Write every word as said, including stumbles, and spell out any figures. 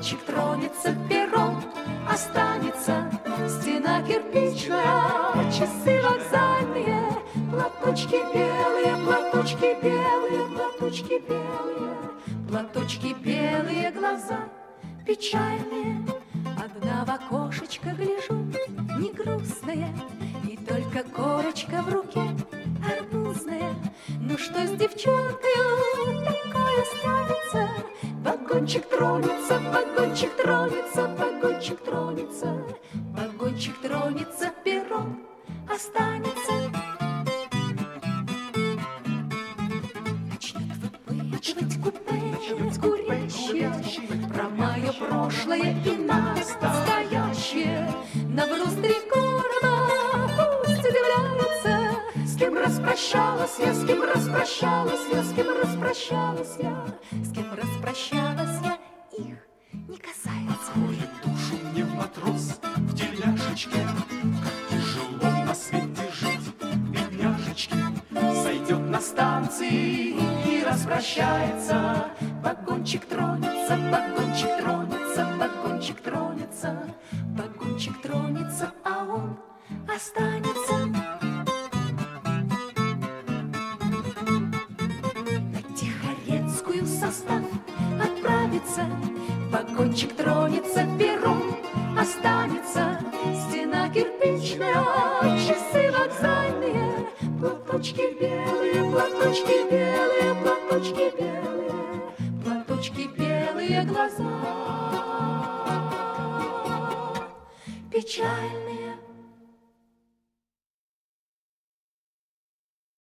Вагончик тронется, перрон останется, стена кирпичная, часы вокзальные, платочки белые, платочки белые, платочки белые, платочки белые, глаза печальные. Одна в окошечко гляжу, не грустная, и только корочка в руке арбузная. Ну что с девчонкою такое станется? Вагончик тронется, вагончик тронется, вагончик тронется, вагончик тронется, перрон останется. Начнет выпытывать купе курящие про мое прошлое и настоящее. Наброс три города, пусть удивляются, с кем распрощалась я, с кем распрощалась я, с кем распрощалась я, с кем распрощалась я, их не касается. Откроет душу мне матрос в тельняшечке, как тяжело на свете жить, бедняжечки. Сойдет на станции и распрощается. Вагончик тронется, вагончик тронется, вагончик тронется, вагончик тронется, а он останется. На Тихорецкую состав отправится. Вагончик тронется, перрон останется, стена кирпичная, часы вокзальные, платочки белые, платочки белые, платочки белые, платочки белые, глаза печальные.